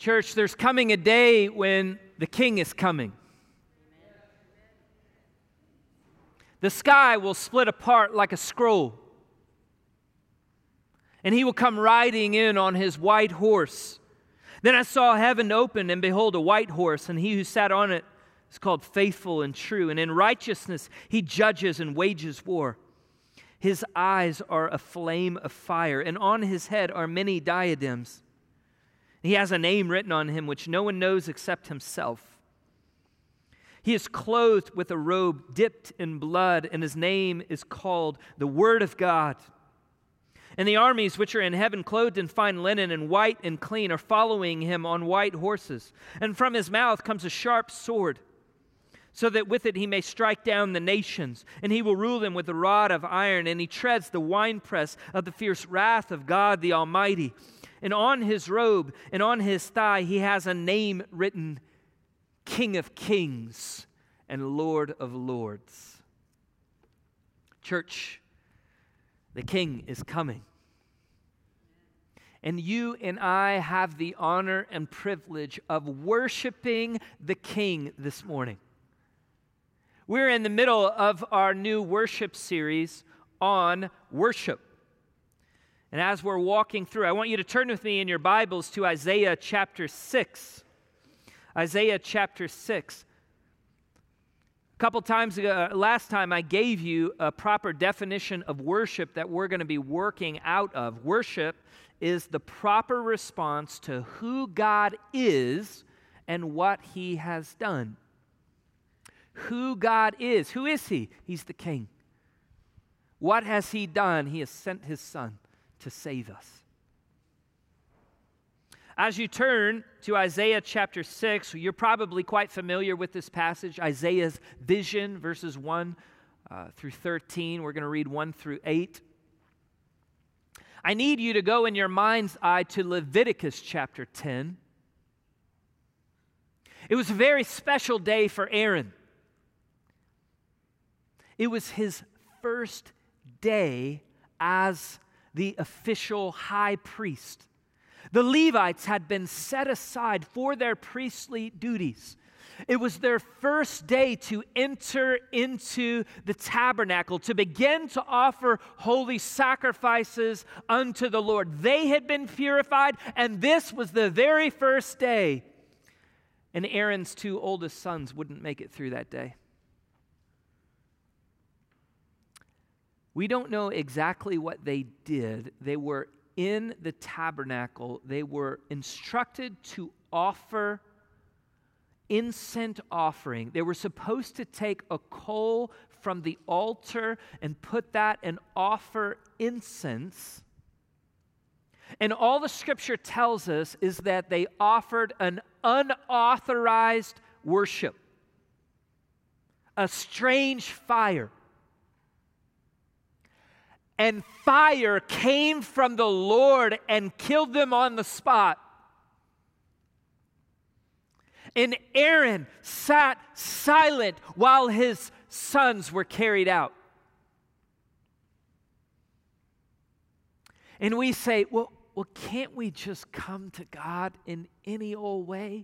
Church, there's coming a day when the King is coming. The sky will split apart like a scroll, and he will come riding in on his white horse. Then I saw heaven open, and behold, a white horse, and he who sat on it is called Faithful and True, and in righteousness he judges and wages war. His eyes are a flame of fire, and on his head are many diadems. He has a name written on him which no one knows except himself. He is clothed with a robe dipped in blood, and his name is called the Word of God. And the armies which are in heaven, clothed in fine linen and white and clean, are following him on white horses. And from his mouth comes a sharp sword, so that with it he may strike down the nations. And he will rule them with a rod of iron, and he treads the winepress of the fierce wrath of God the Almighty. And on his robe and on his thigh he has a name written, King of Kings and Lord of Lords. Church, the King is coming. And you and I have the honor and privilege of worshiping the King this morning. We're in the middle of our new worship series on worship. And as we're walking through, I want you to turn with me in your Bibles to Isaiah chapter 6. Isaiah chapter 6. A couple times ago, last time I gave you a proper definition of worship that we're going to be working out of. Worship is the proper response to who God is and what He has done. Who God is. Who is He? He's the King. What has He done? He has sent His Son to save us. As you turn to Isaiah chapter 6, you're probably quite familiar with this passage, Isaiah's vision, verses 1 through 13. We're going to read 1 through 8. I need you to go in your mind's eye to Leviticus chapter 10. It was a very special day for Aaron. It was his first day as the official high priest. The Levites had been set aside for their priestly duties. It was their first day to enter into the tabernacle, to begin to offer holy sacrifices unto the Lord. They had been purified, and this was the very first day. And Aaron's two oldest sons wouldn't make it through that day. We don't know exactly what they did. They were in the tabernacle. They were instructed to offer incense offering. They were supposed to take a coal from the altar and put that and offer incense. And all the Scripture tells us is that they offered an unauthorized worship, a strange fire. And fire came from the Lord and killed them on the spot. And Aaron sat silent while his sons were carried out. And we say, well, can't we just come to God in any old way?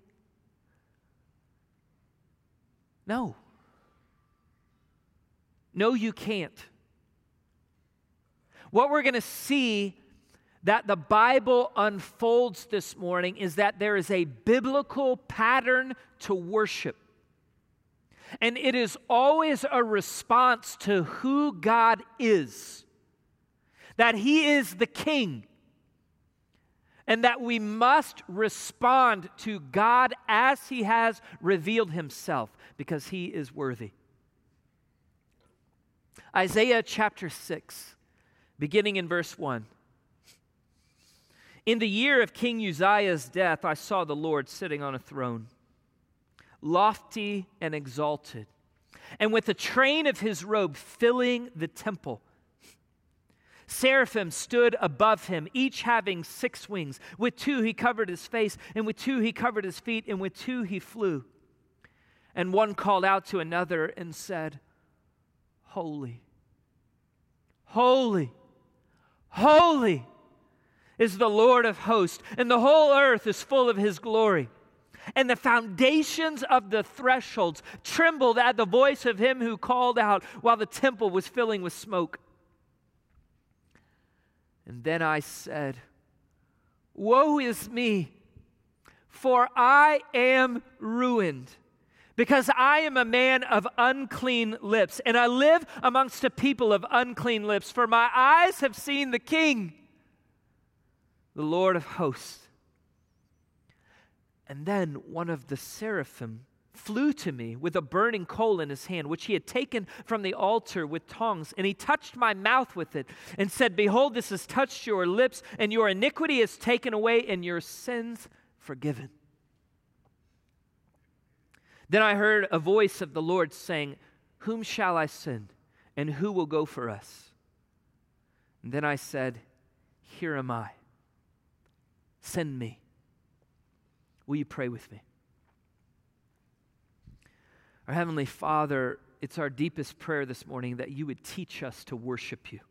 No. No, you can't. What we're going to see that the Bible unfolds this morning is that there is a biblical pattern to worship. And it is always a response to who God is. That He is the King. And that we must respond to God as He has revealed Himself, because He is worthy. Isaiah chapter 6. Beginning in verse 1. In the year of King Uzziah's death, I saw the Lord sitting on a throne, lofty and exalted, and with the train of His robe filling the temple. Seraphim stood above Him, each having 6 wings. With 2 He covered His face, and with 2 He covered His feet, and with 2 He flew. And one called out to another and said, Holy, holy, holy is the Lord of hosts, and the whole earth is full of his glory. And the foundations of the thresholds trembled at the voice of him who called out while the temple was filling with smoke. And then I said, Woe is me, for I am ruined, because I am a man of unclean lips, and I live amongst a people of unclean lips, for my eyes have seen the King, the Lord of hosts. And then one of the seraphim flew to me with a burning coal in his hand, which he had taken from the altar with tongs, and he touched my mouth with it and said, Behold, this has touched your lips, and your iniquity is taken away, and your sins forgiven. Then I heard a voice of the Lord saying, Whom shall I send, and who will go for us? And then I said, Here am I. Send me. Will you pray with me? Our Heavenly Father, it's our deepest prayer this morning that you would teach us to worship you.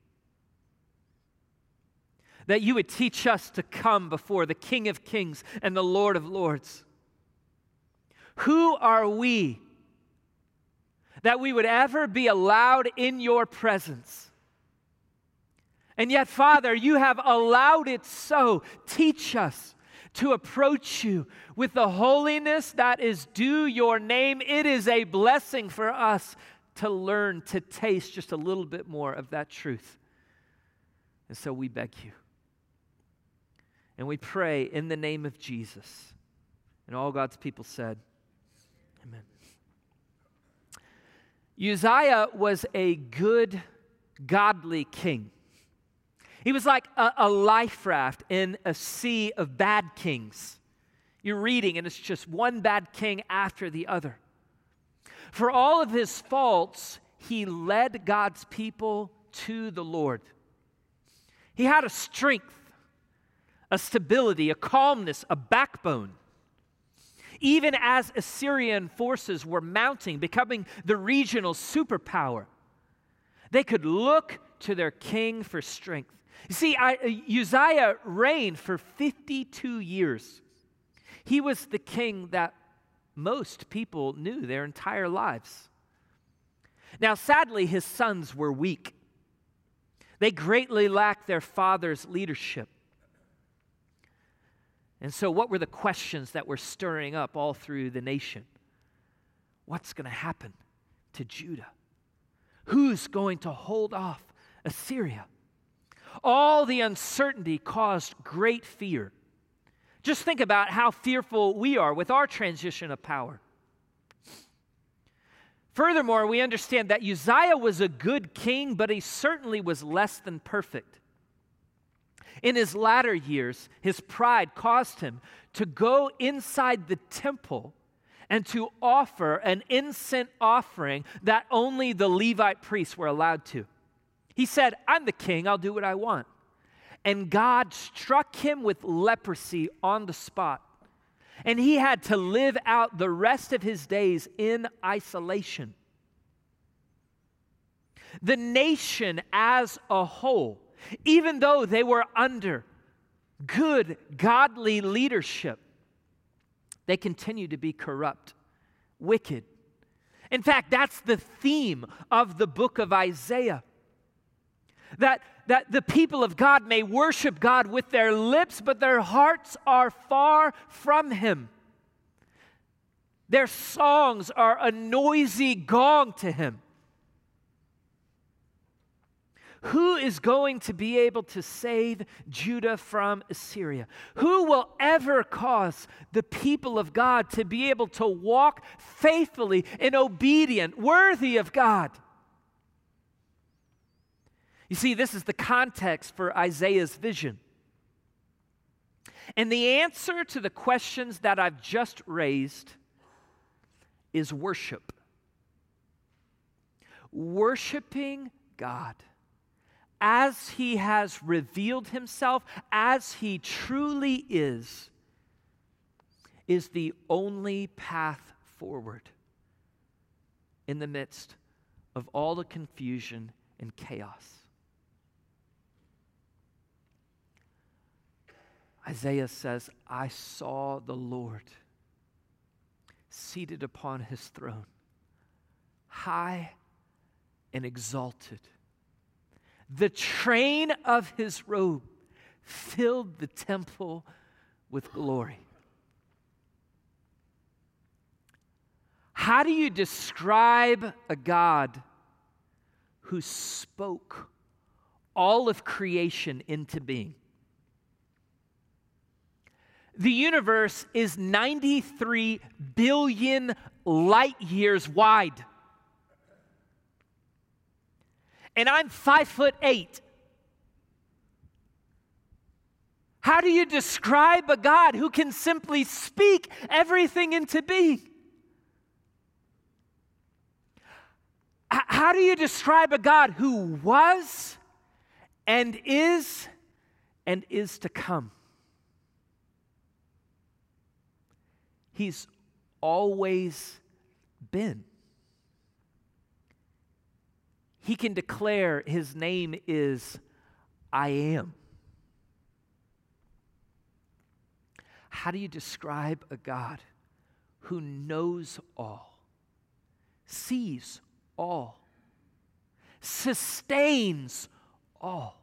That you would teach us to come before the King of Kings and the Lord of Lords. Who are we that we would ever be allowed in your presence? And yet, Father, you have allowed it so. Teach us to approach you with the holiness that is due your name. It is a blessing for us to learn to taste just a little bit more of that truth. And so we beg you. And we pray in the name of Jesus. And all God's people said, Amen. Uzziah was a good, godly king. He was like a life raft in a sea of bad kings. You're reading, and it's just one bad king after the other. For all of his faults, he led God's people to the Lord. He had a strength, a stability, a calmness, a backbone. Even as Assyrian forces were mounting, becoming the regional superpower, they could look to their king for strength. You see, Uzziah reigned for 52 years. He was the king that most people knew their entire lives. Now, sadly, his sons were weak. They greatly lacked their father's leadership. And so what were the questions that were stirring up all through the nation? What's going to happen to Judah? Who's going to hold off Assyria? All the uncertainty caused great fear. Just think about how fearful we are with our transition of power. Furthermore, we understand that Uzziah was a good king, but he certainly was less than perfect. In his latter years, his pride caused him to go inside the temple and to offer an incense offering that only the Levite priests were allowed to. He said, I'm the king, I'll do what I want. And God struck him with leprosy on the spot. And he had to live out the rest of his days in isolation. The nation as a whole, even though they were under good, godly leadership, they continued to be corrupt, wicked. In fact, that's the theme of the book of Isaiah. That the people of God may worship God with their lips, but their hearts are far from Him. Their songs are a noisy gong to Him. Who is going to be able to save Judah from Assyria? Who will ever cause the people of God to be able to walk faithfully and obedient, worthy of God? You see, this is the context for Isaiah's vision. And the answer to the questions that I've just raised is worship. Worshiping God as He has revealed Himself, as He truly is the only path forward in the midst of all the confusion and chaos. Isaiah says, I saw the Lord seated upon his throne, high and exalted. The train of his robe filled the temple with glory. How do you describe a God who spoke all of creation into being? The universe is 93 billion light years wide. And I'm 5'8". How do you describe a God who can simply speak everything into being? How do you describe a God who was and is to come? He's always been. He can declare his name is I am. How do you describe a God who knows all, sees all, sustains all?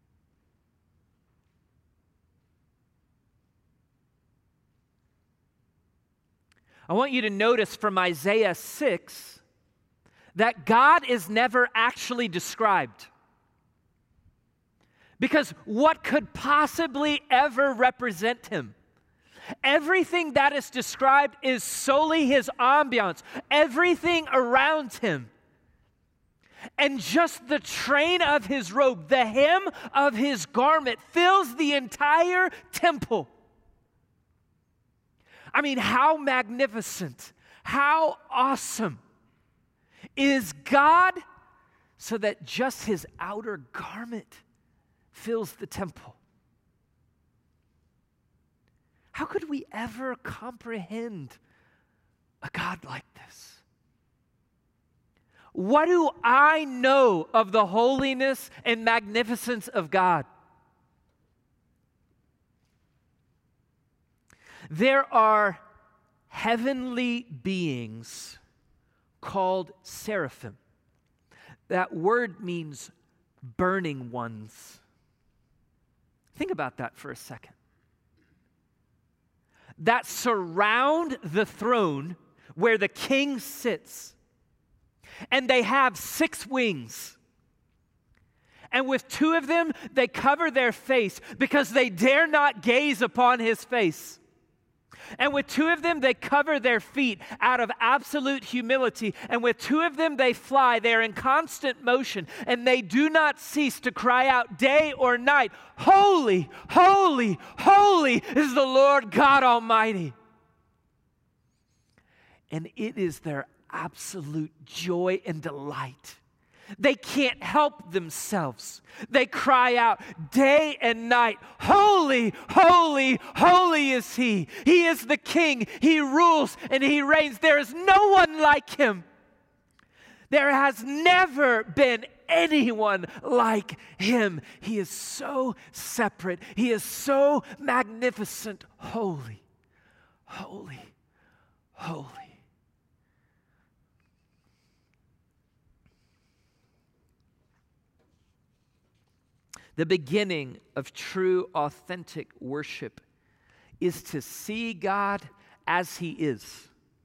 I want you to notice from Isaiah 6 that God is never actually described. Because what could possibly ever represent him? Everything that is described is solely his ambiance, everything around him. And just the train of his robe, the hem of his garment, fills the entire temple. I mean, how magnificent, how awesome is God, so that just his outer garment fills the temple. How could we ever comprehend a God like this? What do I know of the holiness and magnificence of God? There are heavenly beings called seraphim. That word means burning ones. Think about that for a second. That surround the throne where the king sits. And they have 6 wings. And with 2 of them, they cover their face because they dare not gaze upon his face. And with 2 of them, they cover their feet out of absolute humility. And with 2 of them, they fly. They're in constant motion. And they do not cease to cry out day or night, holy, holy, holy is the Lord God Almighty. And it is their absolute joy and delight. They can't help themselves. They cry out day and night, holy, holy, holy is he. He is the king. He rules and he reigns. There is no one like him. There has never been anyone like him. He is so separate. He is so magnificent. Holy, holy, holy. The beginning of true, authentic worship is to see God as he is.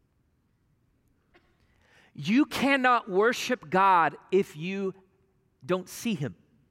You cannot worship God if you don't see him.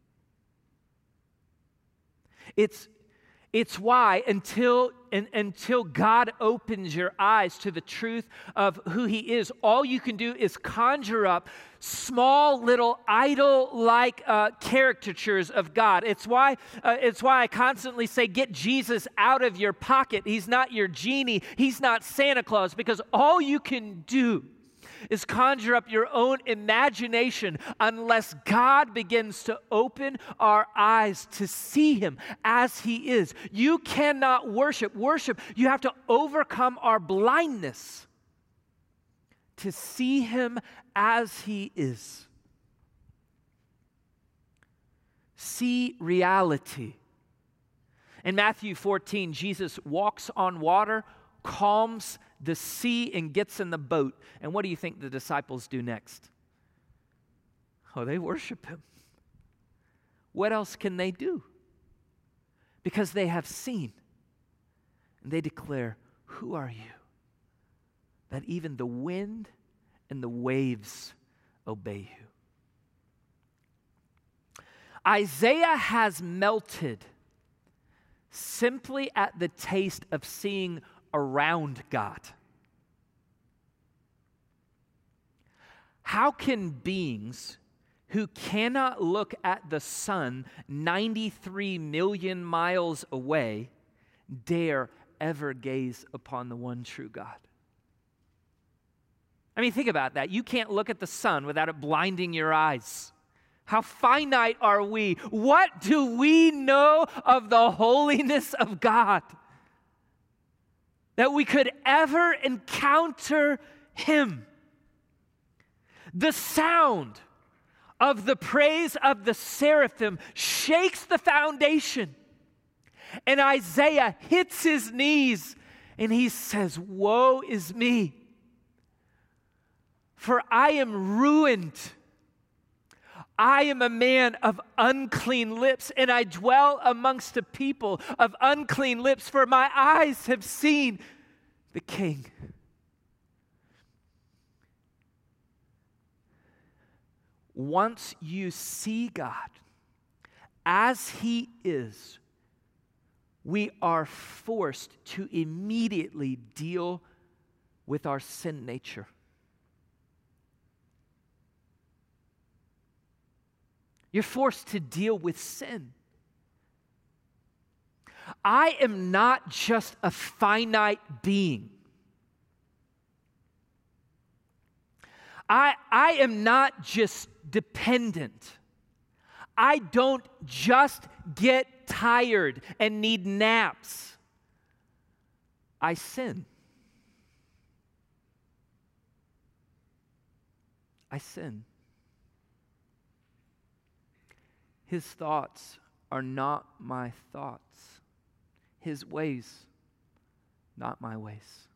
It's why until God opens your eyes to the truth of who he is, all you can do is conjure up small little idol-like caricatures of God. It's why I constantly say, get Jesus out of your pocket. He's not your genie. He's not Santa Claus, because all you can do is conjure up your own imagination unless God begins to open our eyes to see him as he is. You cannot worship. You have to overcome our blindness to see him as he is. See reality In Matthew 14, Jesus walks on water, calms the sea, and gets in the boat. And what do you think the disciples do next? Oh, they worship him. What else can they do? Because they have seen. And they declare, "Who are you?" That even the wind and the waves obey you. Isaiah has melted simply at the taste of seeing around God. How can beings who cannot look at the sun 93 million miles away dare ever gaze upon the one true God? I mean, think about that. You can't look at the sun without it blinding your eyes. How finite are we? What do we know of the holiness of God that we could ever encounter him? The sound of the praise of the seraphim shakes the foundation. And Isaiah hits his knees and he says, "Woe is me, for I am ruined. I am a man of unclean lips, and I dwell amongst a people of unclean lips, for my eyes have seen the King." Once you see God as he is, we are forced to immediately deal with our sin nature. You're forced to deal with sin. I am not just a finite being. I am not just dependent. I don't just get tired and need naps. I sin. I sin. His thoughts are not my thoughts. His ways, not my ways.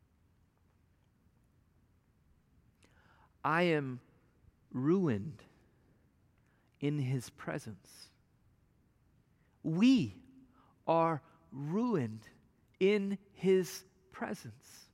I am ruined in his presence. We are ruined in his presence.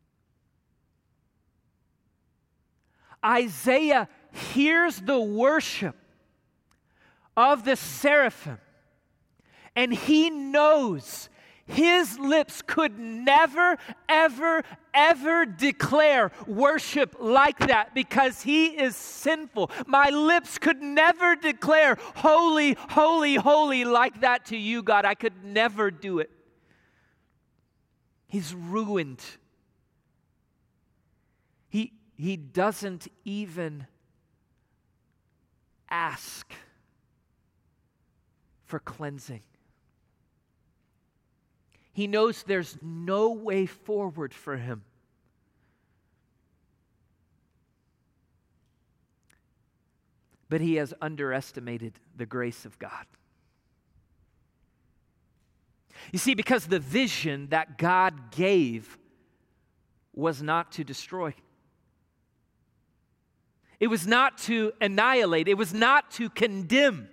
Isaiah hears the worship of the seraphim, and he knows his lips could never, ever, ever declare worship like that because he is sinful. My lips could never declare holy, holy, holy like that to you, God. I could never do it. He's ruined. He doesn't even ask for cleansing. He knows there's no way forward for him. But he has underestimated the grace of God. You see, because the vision that God gave was not to destroy. It was not to annihilate. It was not to condemn.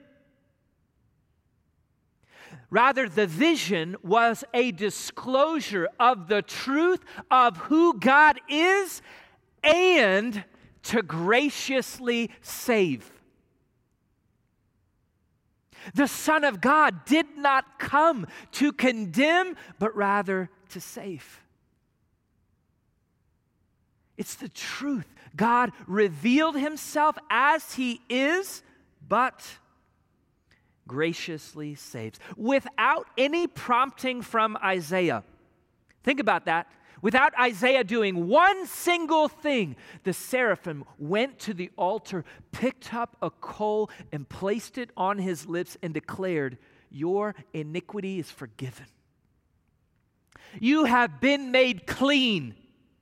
Rather, the vision was a disclosure of the truth of who God is and to graciously save. The Son of God did not come to condemn, but rather to save. It's the truth. God revealed himself as he is, but graciously saves. Without any prompting from Isaiah. Think about that. Without Isaiah doing one single thing, the seraphim went to the altar, picked up a coal, and placed it on his lips and declared, "Your iniquity is forgiven. You have been made clean,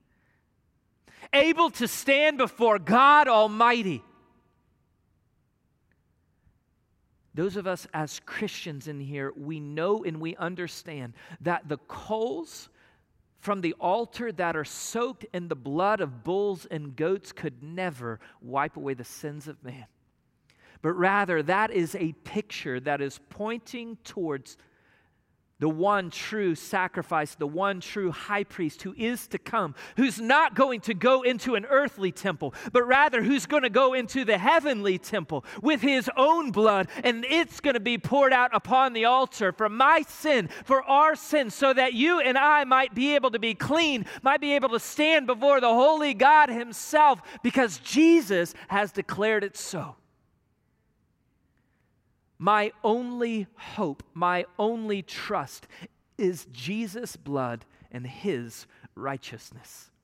able to stand before God Almighty." those of us as Christians in here, we know and we understand that the coals from the altar that are soaked in the blood of bulls and goats could never wipe away the sins of man. But rather, that is a picture that is pointing towards the one true sacrifice, the one true high priest who is to come, who's not going to go into an earthly temple, but rather who's going to go into the heavenly temple with his own blood, and it's going to be poured out upon the altar for my sin, for our sin, so that you and I might be able to be clean, might be able to stand before the holy God himself, because Jesus has declared it so. My only hope, my only trust is Jesus' blood and his righteousness.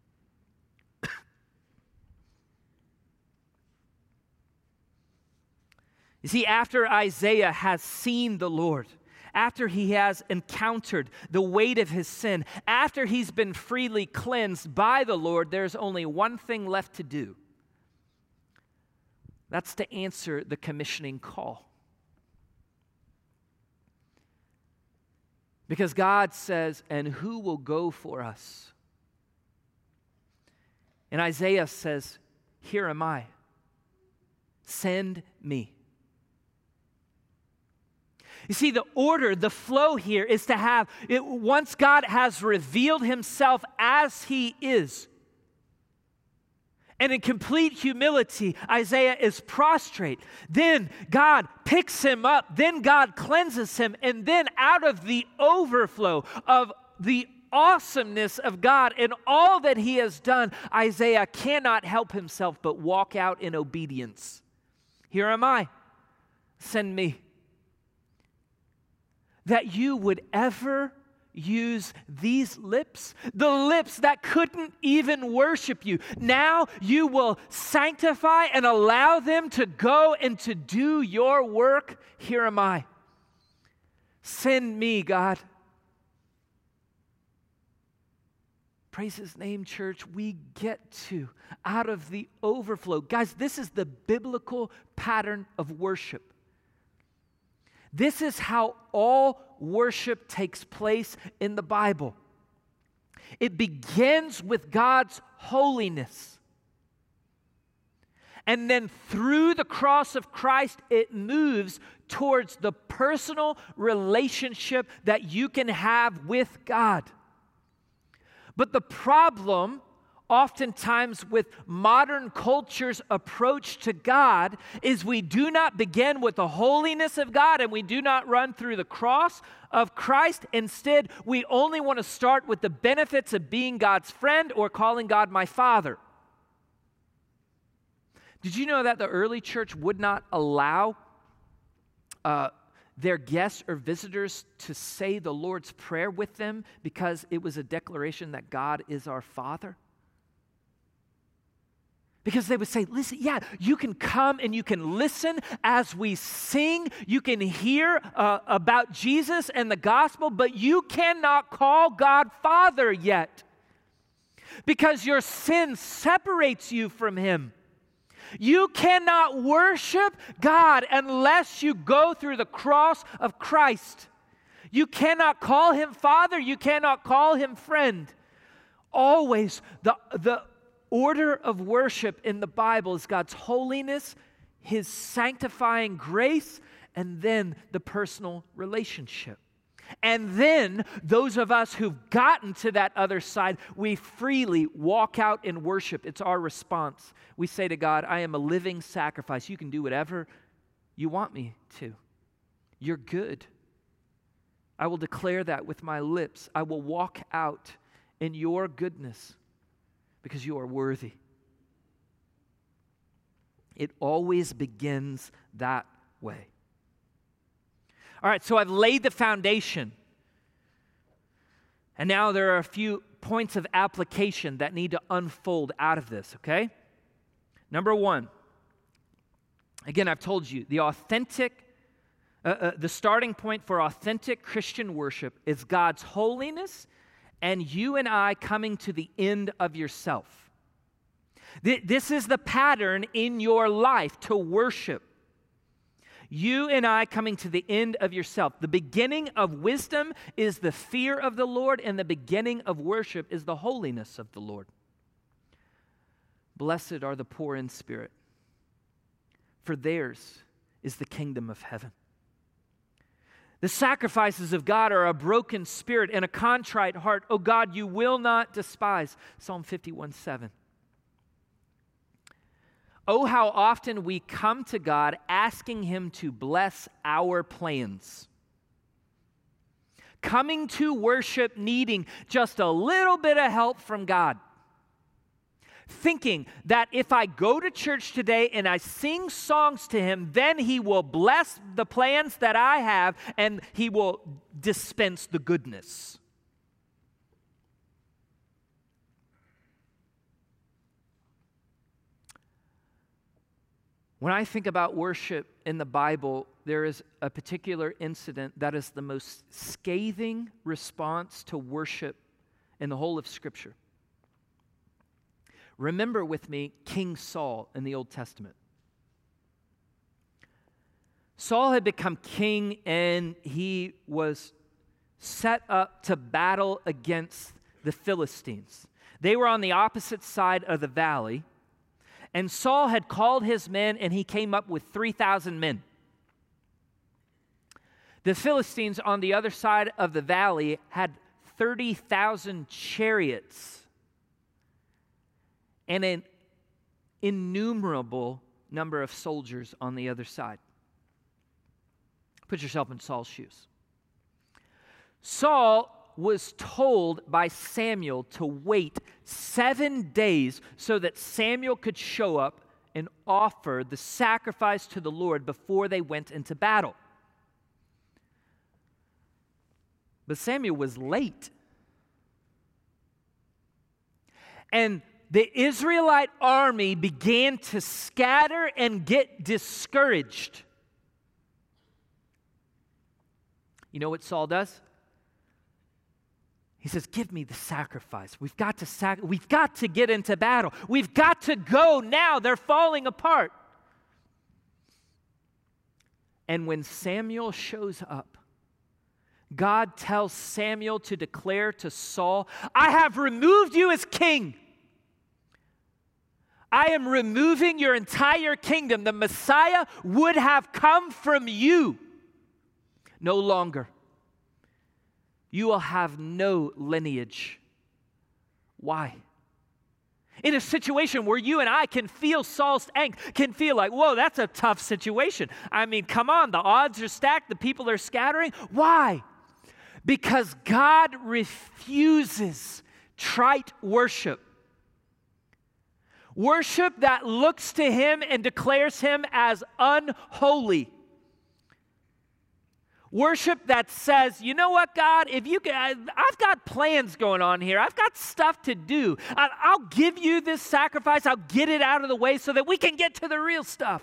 You see, after Isaiah has seen the Lord, after he has encountered the weight of his sin, after he's been freely cleansed by the Lord, there's only one thing left to do. That's to answer the commissioning call. Because God says, and who will go for us? And Isaiah says, here am I. Send me. You see, the order, the flow here is to have, once God has revealed himself as he is, and in complete humility, Isaiah is prostrate. Then God picks him up. Then God cleanses him. And then out of the overflow of the awesomeness of God and all that he has done, Isaiah cannot help himself but walk out in obedience. Here am I. Send me. That you would ever use these lips, the lips that couldn't even worship you. Now you will sanctify and allow them to go and to do your work. Here am I. Send me, God. Praise his name, church. We get to, out of the overflow. Guys, this is the biblical pattern of worship. This is how all worship takes place in the Bible. It begins with God's holiness. And then through the cross of Christ, it moves towards the personal relationship that you can have with God. But the problem oftentimes with modern culture's approach to God is we do not begin with the holiness of God and we do not run through the cross of Christ. Instead, we only want to start with the benefits of being God's friend or calling God my Father. Did you know that the early church would not allow their guests or visitors to say the Lord's Prayer with them because it was a declaration that God is our Father? Because they would say, listen, yeah, you can come and you can listen as we sing. You can hear about Jesus and the gospel, but you cannot call God Father yet because your sin separates you from him. You cannot worship God unless you go through the cross of Christ. You cannot call him Father. You cannot call him friend. Always the order of worship in the Bible is God's holiness, his sanctifying grace, and then the personal relationship. And then those of us who've gotten to that other side, we freely walk out in worship. It's our response. We say to God, I am a living sacrifice. You can do whatever you want me to. You're good. I will declare that with my lips. I will walk out in your goodness. Because you are worthy. It always begins that way. All right, so I've laid the foundation. And now there are a few points of application that need to unfold out of this, okay? Number one, again, I've told you, the starting point for authentic Christian worship is God's holiness and you and I coming to the end of yourself. This is the pattern in your life to worship. You and I coming to the end of yourself. The beginning of wisdom is the fear of the Lord, and the beginning of worship is the holiness of the Lord. Blessed are the poor in spirit, for theirs is the kingdom of heaven. The sacrifices of God are a broken spirit and a contrite heart. O God, you will not despise. Psalm 51:7. Oh, how often we come to God asking Him to bless our plans. Coming to worship needing just a little bit of help from God. Thinking that if I go to church today and I sing songs to Him, then He will bless the plans that I have and He will dispense the goodness. When I think about worship in the Bible, there is a particular incident that is the most scathing response to worship in the whole of Scripture. Remember with me King Saul in the Old Testament. Saul had become king and he was set up to battle against the Philistines. They were on the opposite side of the valley. And Saul had called his men, and he came up with 3,000 men. The Philistines on the other side of the valley had 30,000 chariots and an innumerable number of soldiers on the other side. Put yourself in Saul's shoes. Saul was told by Samuel to wait 7 days so that Samuel could show up and offer the sacrifice to the Lord before they went into battle. But Samuel was late. And the Israelite army began to scatter and get discouraged. You know what Saul does? He says, give me the sacrifice. We've got to get into battle. We've got to go now. They're falling apart. And when Samuel shows up, God tells Samuel to declare to Saul, I have removed you as king. I am removing your entire kingdom. The Messiah would have come from you. No longer. You will have no lineage. Why? In a situation where you and I can feel Saul's angst, can feel like, whoa, that's a tough situation. I mean, come on, the odds are stacked, the people are scattering. Why? Because God refuses trite worship. Worship that looks to Him and declares Him as unholy. Worship that says, you know what, God, if you can, I've got plans going on here. I've got stuff to do. I'll give you this sacrifice. I'll get it out of the way so that we can get to the real stuff.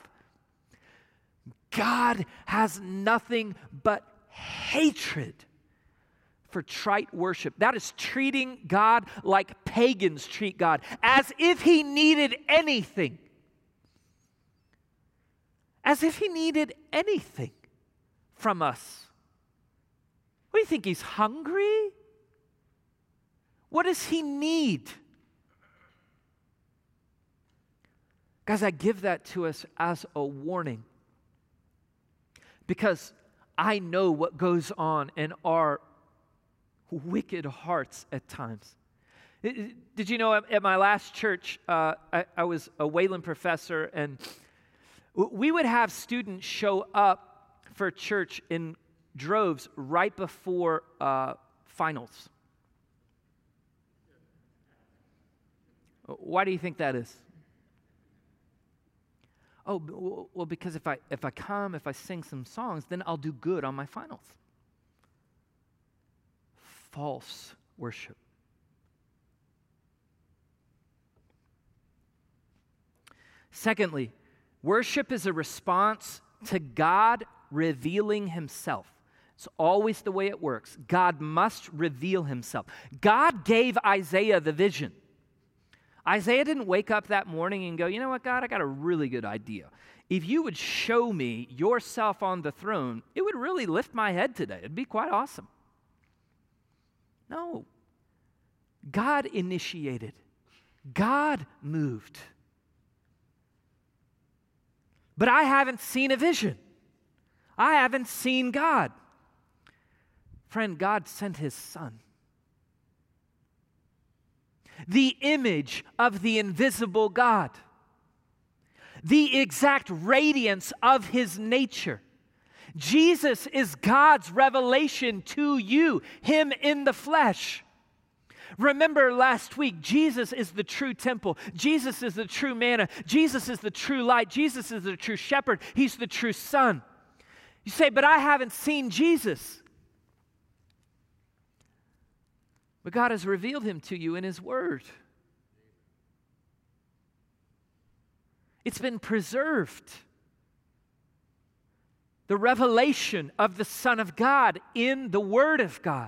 God has nothing but hatred for trite worship. That is treating God like pagans treat God, as if He needed anything. As if He needed anything from us. What do you think? He's hungry? What does He need? Guys, I give that to us as a warning because I know what goes on in our wicked hearts at times. Did you know at my last church, I was a Wayland professor, and we would have students show up for church in droves right before finals. Why do you think that is? Oh, well, because if I sing some songs, then I'll do good on my finals. False worship. Secondly, worship is a response to God revealing Himself. It's always the way it works. God must reveal Himself. God gave Isaiah the vision. Isaiah didn't wake up that morning and go, you know what, God, I got a really good idea. if you would show me yourself on the throne, it would really lift my head today. It'd be quite awesome. No. God initiated. God moved. But I haven't seen a vision. I haven't seen God. Friend, God sent his Son. The image of the invisible God. The exact radiance of his nature. Jesus is God's revelation to you, him in the flesh. Remember last week, Jesus is the true temple. Jesus is the true manna. Jesus is the true light. Jesus is the true shepherd. He's the true son. You say, but I haven't seen Jesus. But God has revealed him to you in his word. It's been preserved. The revelation of the Son of God in the Word of God.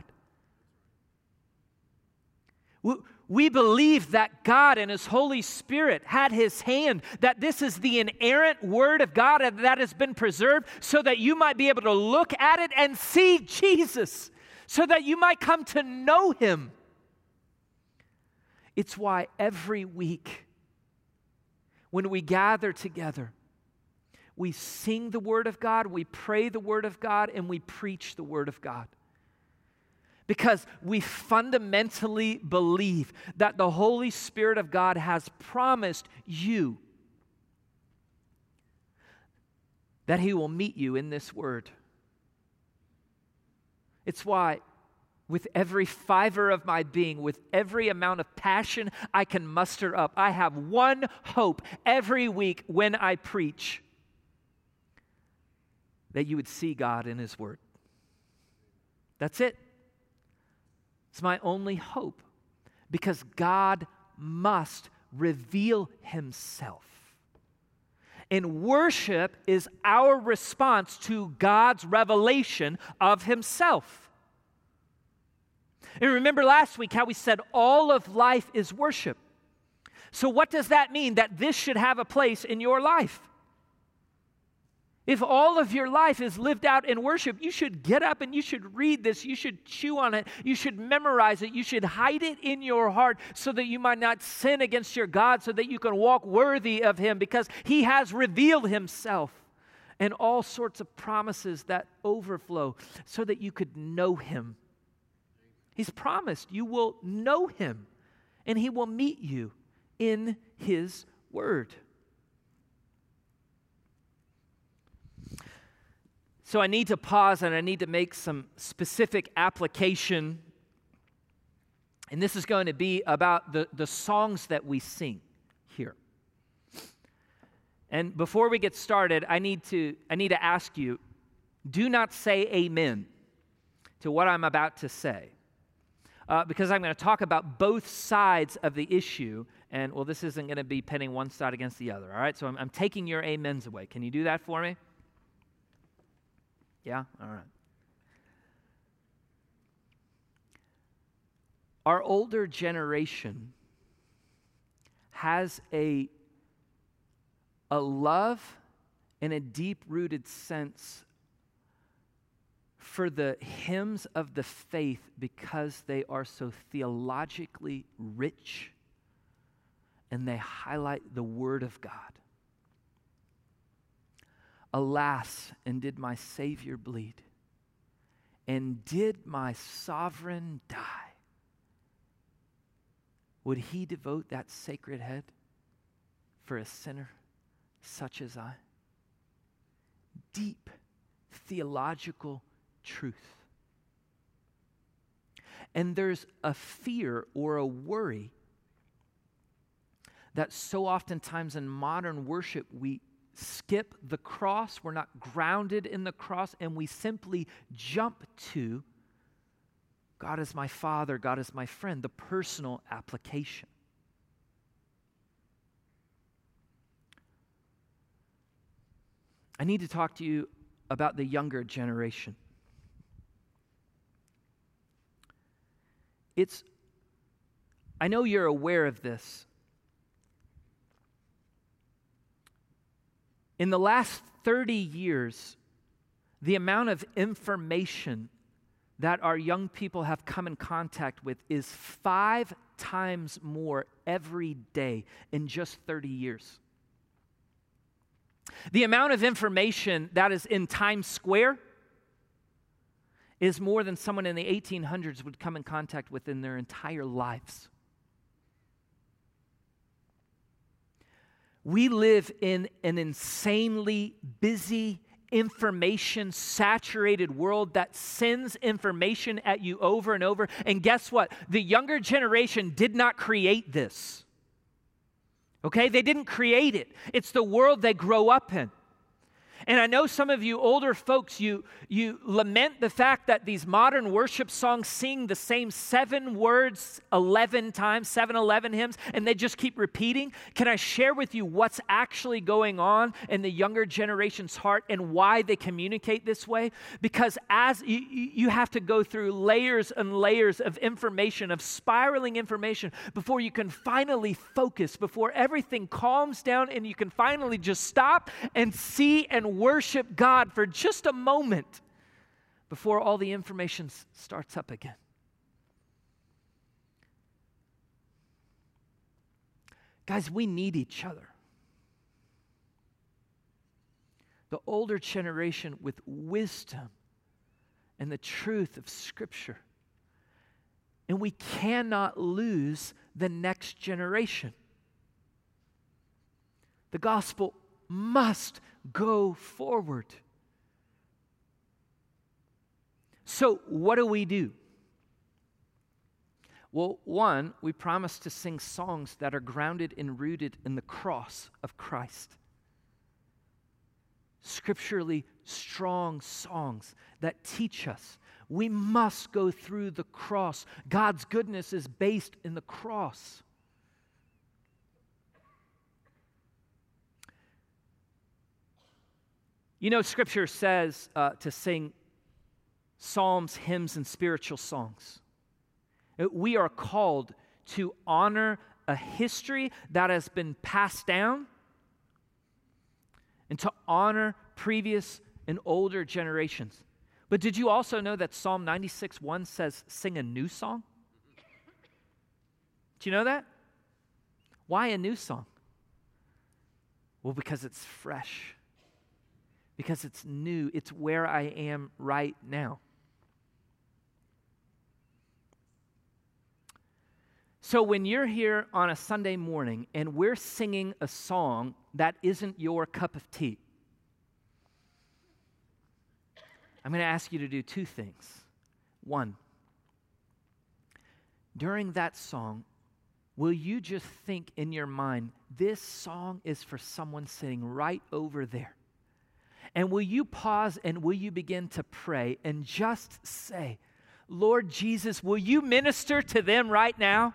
We believe that God and His Holy Spirit had His hand, that this is the inerrant Word of God and that has been preserved so that you might be able to look at it and see Jesus, so that you might come to know Him. It's why every week when we gather together, we sing the Word of God, we pray the Word of God, and we preach the Word of God. Because we fundamentally believe that the Holy Spirit of God has promised you that He will meet you in this Word. It's why with every fiber of my being, with every amount of passion I can muster up, I have one hope every week when I preach: that you would see God in His Word. That's it. It's my only hope, because God must reveal Himself. And worship is our response to God's revelation of Himself. And remember last week how we said all of life is worship. So what does that mean? That this should have a place in your life. If all of your life is lived out in worship, you should get up and you should read this. You should chew on it. You should memorize it. You should hide it in your heart so that you might not sin against your God, so that you can walk worthy of Him, because He has revealed Himself and all sorts of promises that overflow so that you could know Him. He's promised you will know Him and He will meet you in His Word. So I need to pause and I need to make some specific application. And this is going to be about the songs that we sing here. And before we get started, I need to ask you, do not say amen to what I'm about to say. Because I'm going to talk about both sides of the issue. And, well, this isn't going to be pitting one side against the other, all right? So I'm taking your amens away. Can you do that for me? Yeah? All right. Our older generation has a love and a deep-rooted sense for the hymns of the faith because they are so theologically rich and they highlight the Word of God. Alas, and did my Savior bleed? And did my sovereign die? Would He devote that sacred head for a sinner such as I? Deep theological truth. And there's a fear or a worry that so oftentimes in modern worship we skip the cross, we're not grounded in the cross, and we simply jump to God is my Father, God is my friend, the personal application. I need to talk to you about the younger generation. I know you're aware of this. In the last 30 years, the amount of information that our young people have come in contact with is 5 times more every day in just 30 years. The amount of information that is in Times Square is more than someone in the 1800s would come in contact with in their entire lives. We live in an insanely busy, information-saturated world that sends information at you over and over. And guess what? The younger generation did not create this. Okay? They didn't create it. It's the world they grow up in. And I know some of you older folks, you lament the fact that these modern worship songs sing the same 7 words 11 times, 7-11 hymns, and they just keep repeating. Can I share with you what's actually going on in the younger generation's heart and why they communicate this way? Because as you have to go through layers and layers of information, of spiraling information, before you can finally focus, before everything calms down and you can finally just stop and see and worship God for just a moment before all the information starts up again. Guys, we need each other. The older generation with wisdom and the truth of Scripture. And we cannot lose the next generation. The gospel must go forward. So, what do? Well, one, we promise to sing songs that are grounded and rooted in the cross of Christ. Scripturally strong songs that teach us we must go through the cross. God's goodness is based in the cross. You know, Scripture says to sing psalms, hymns, and spiritual songs. We are called to honor a history that has been passed down and to honor previous and older generations. But did you also know that Psalm 96:1 says, sing a new song? Do you know that? Why a new song? Well, because it's fresh. Because it's new. It's where I am right now. So when you're here on a Sunday morning and we're singing a song that isn't your cup of tea, I'm going to ask you to do 2 things. 1, during that song, will you just think in your mind, this song is for someone sitting right over there? And will you pause and will you begin to pray and just say, Lord Jesus, will you minister to them right now?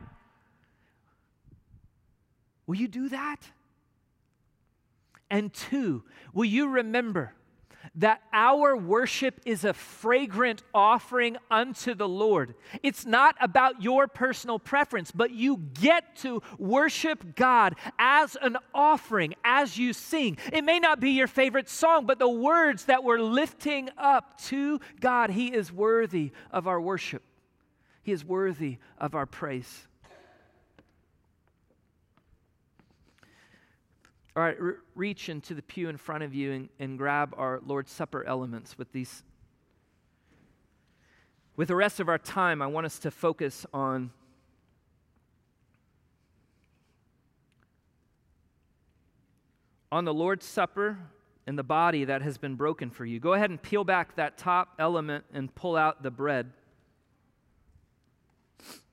Will you do that? And 2, will you remember that our worship is a fragrant offering unto the Lord? It's not about your personal preference, but you get to worship God as an offering as you sing. It may not be your favorite song, but the words that we're lifting up to God, He is worthy of our worship. He is worthy of our praise. All right, reach into the pew in front of you and grab our Lord's Supper elements with these. With the rest of our time, I want us to focus on the Lord's Supper and the body that has been broken for you. Go ahead and peel back that top element and pull out the bread.